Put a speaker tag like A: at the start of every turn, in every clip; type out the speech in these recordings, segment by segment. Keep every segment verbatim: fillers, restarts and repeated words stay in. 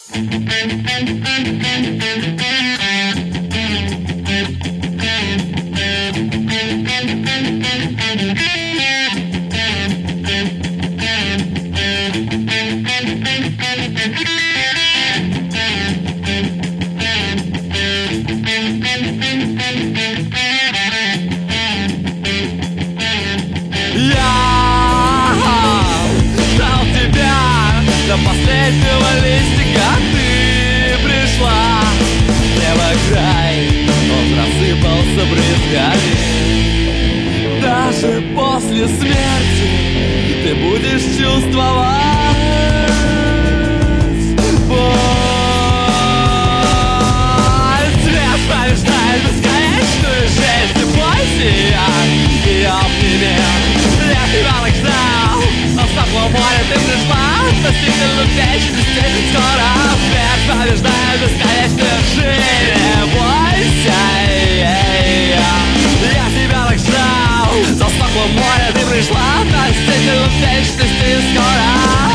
A: До последнего листика ты пришла. Левый край, он рассыпался брызгами. Даже после смерти ты будешь чувствовать боль. Свет побеждает бесконечную жизнь. Не бойся ее, ее обними. Я тебя так ждал, но в теплом море ты пришла. Относительно вечности скоро смерть побеждает бесконечную жизнь. Не бойся ее, я тебя так ждал. За стеклом моря ты пришла. Относительно вечности скоро.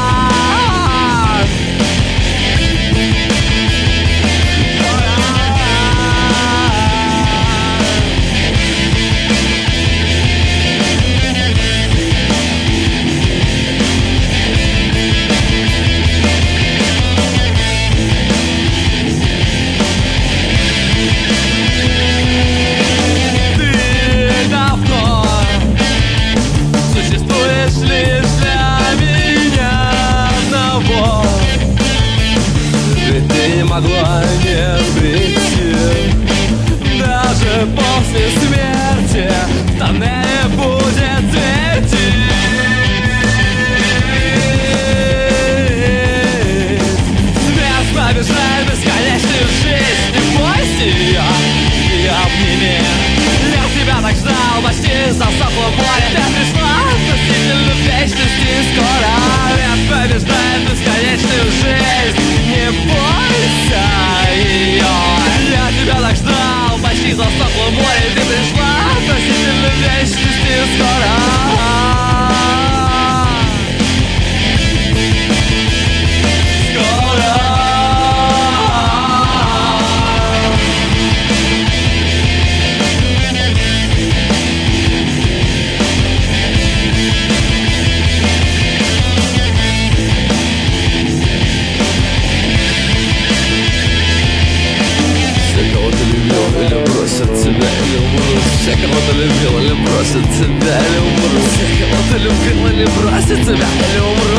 A: Могла не прийти. Даже после смерти в тоннеле будет светить. Смерть побеждает бесконечную жизнь. Не бойся ее, и обними. Я тебя так ждал, почти засохло море. Ты пришла относительно вечности скоро. Смерть побеждает бесконечную жизнь. Не бойся ее, я тебя так ждал, почти засохло море. Ты пришла относительно вечности скоро. Все, кого ты любил или бросит тебя, или умрут. Все, кого ты любил или бросит тебя, или умрут.